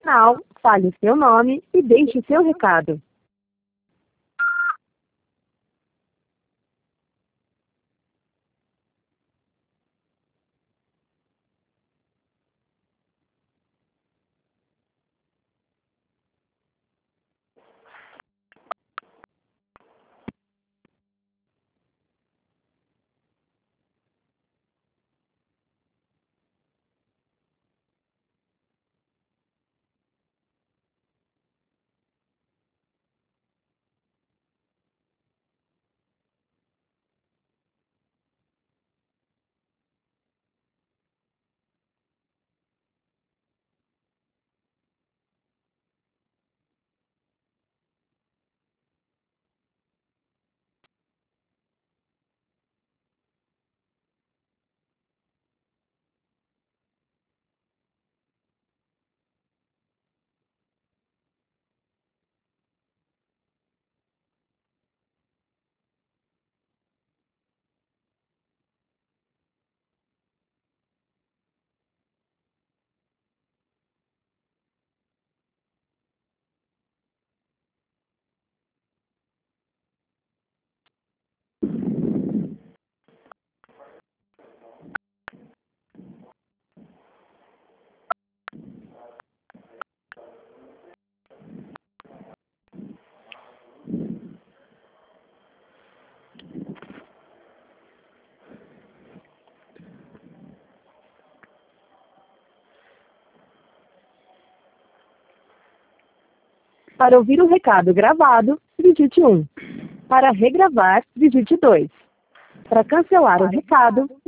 Final, fale o seu nome e deixe o seu recado. Para ouvir o recado gravado, digite 1. Para regravar, digite 2. Para cancelar o recado,